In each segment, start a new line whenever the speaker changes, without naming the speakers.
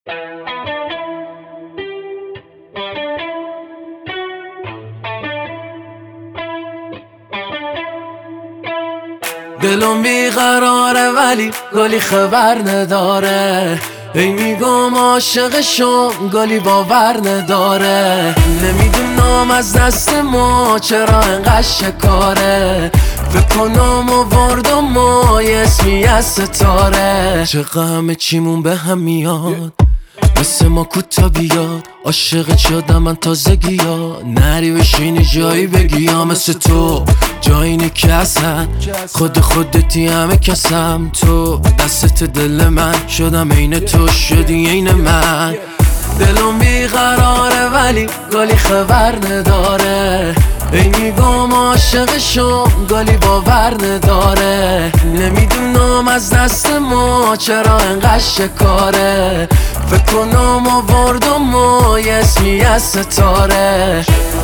دلم بیقراره ولی گلی خبر نداره، ای میگم عاشقشم گلی باور نداره. نمیدونم از دست ما چرا انقدر شکاره، فکر کنم آوردم ما یه اسمی از ستاره. چقدر همه چیمون به هم میاد، مثل ما کوتا بیاد. عاشقت شدم من تازگی ها، نری بشینی جایی بگی ها. مثل تو جایی نی که اصلا خودتی همه کسم. تو دستت دل من شدم عین تو شدی عین من. دلم بیقراره ولی گلی خبر نداره، ای میگم عاشقشم گلی باور نداره. نمیدونم از دست ما چرا انقدر شکاره، فکر کنم آوردم ما یه اسمی از ستاره.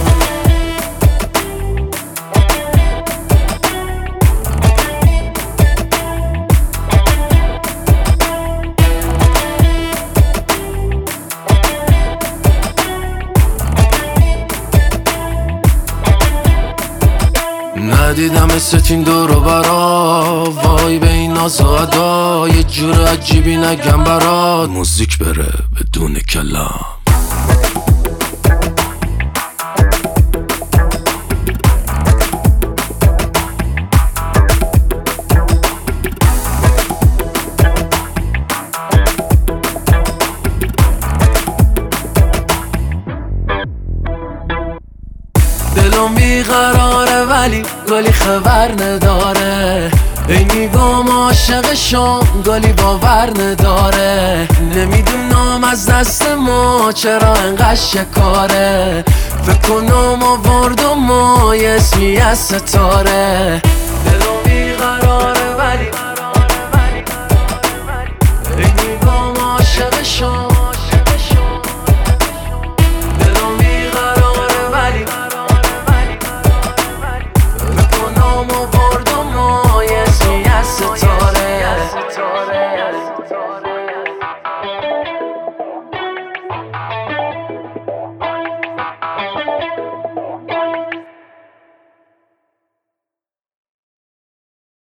ندیدم مثل این دورو برا، وای به این ناز و ادا. یه جور عجیبی نگم برات، موزیک بره بدون کلام. دلم بیقراره ولی گلی خبر نداره، ای میگم عاشقشم گلی باور نداره. نمیدونم از دست ما چرا انقدر شکاره، فکر کنم آوردم ما یه اسمی از ستاره.